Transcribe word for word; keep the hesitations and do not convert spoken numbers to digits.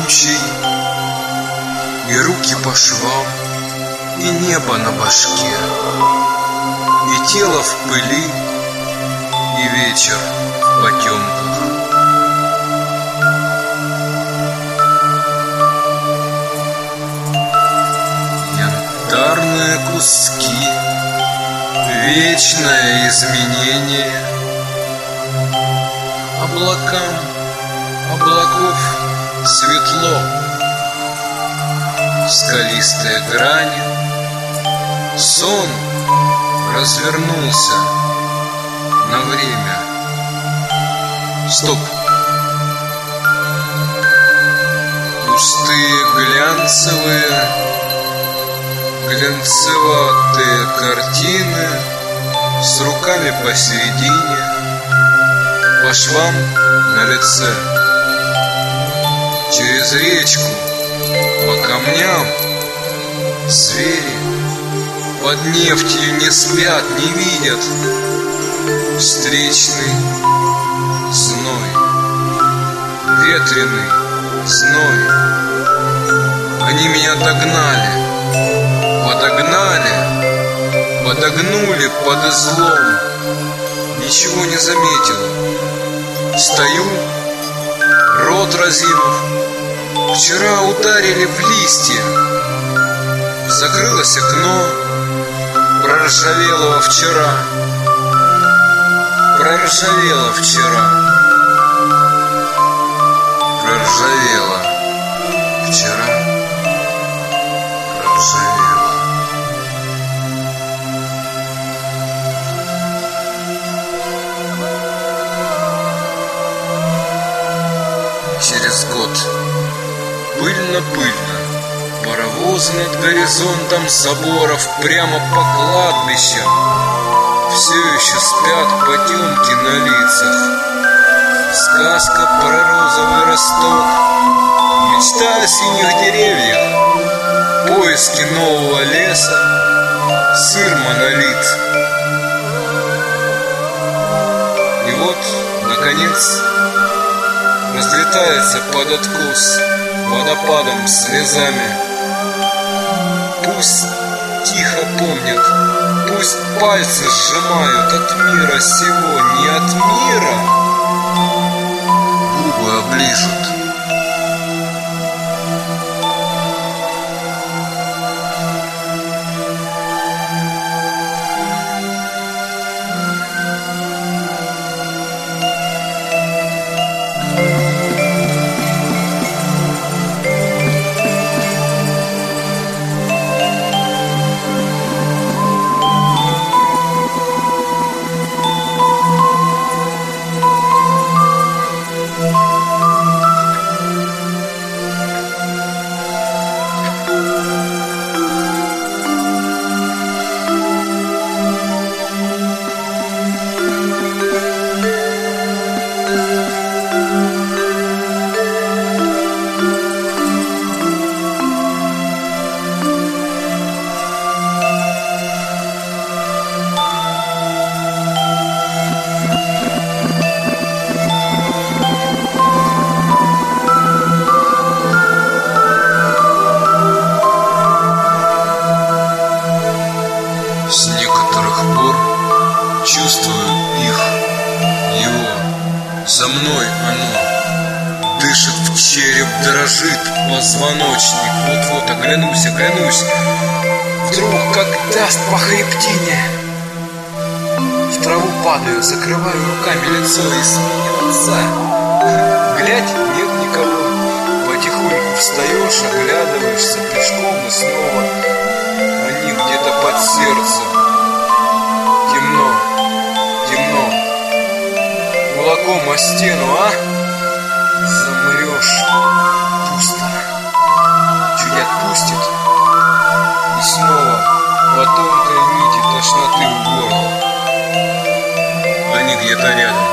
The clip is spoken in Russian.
тягучей, и руки по швам, и небо на башке, и тело в пыли, и вечер в потемках. Янтарные куски, вечное изменение. Облакам облаков светло, скалистые грани. Сон развернулся на время. Стоп! Пустые глянцевые, глянцеватые картины с руками посередине, по швам на лице. Через речку, по камням, звери под нефтью не спят, не видят встречный зной, ветреный зной. Они меня догнали, подогнали, подогнули под излом. Ничего не заметил. Стою, рот разинув. Вчера ударили в листья. Закрылось окно проржавелого вчера. Проржавело вчера. Проржавело вчера. Проржавело. Через год пыльно-пыльно паровозы над горизонтом соборов прямо по кладбищам. Все еще спят потемки на лицах. Сказка про розовый росток, мечта о синих деревьях, поиски нового леса, сыр монолит. И вот, наконец, разлетается под откос водопадом слезами. Пусть тихо помнят, пусть пальцы сжимают от мира сего, не от мира, губы оближут. Чувствую их, его, за мной оно дышит в череп, дрожит позвоночник. Вот-вот оглянусь, оглянусь, вдруг как даст по хребтине. В траву падаю, закрываю руками лицо и смеется. Глядь, нет никого. Потихоньку встаешь, оглядываешься пешком и снова они где-то под сердцем. Темно. Темно. Кулаком о стену, а? Замрешь. Пусто. Чуть отпустит. И снова по тонкой нити тошноты в горло. Они где-то рядом.